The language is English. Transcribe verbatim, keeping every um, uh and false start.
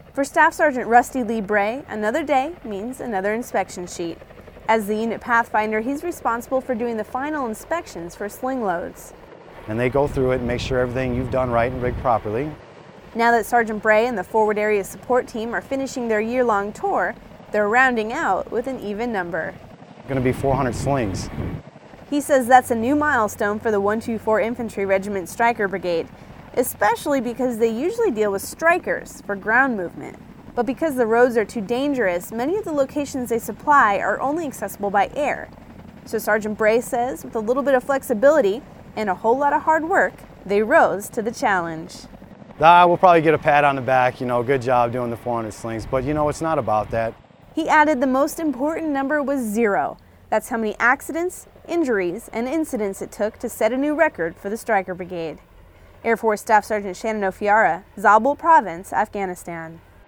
For Staff Sergeant Rusty Lee Bray, another day means another inspection sheet. As the unit pathfinder, he's responsible for doing the final inspections for sling loads. And they go through it and make sure everything you've done right and rigged properly. Now that Sergeant Bray and the Forward Area Support Team are finishing their year-long tour, they're rounding out with an even number. Going to be four hundred slings. He says that's a new milestone for the one two four Infantry Regiment Stryker Brigade, especially because they usually deal with strikers for ground movement. But because the roads are too dangerous, many of the locations they supply are only accessible by air. So Sergeant Bray says with a little bit of flexibility and a whole lot of hard work, they rose to the challenge. Ah, we'll probably get a pat on the back, you know, good job doing the four hundred slings, but you know, it's not about that. He added the most important number was zero. That's how many accidents, injuries, and incidents it took to set a new record for the Stryker Brigade. Air Force Staff Sergeant Shannon Ofiara, Zabul Province, Afghanistan.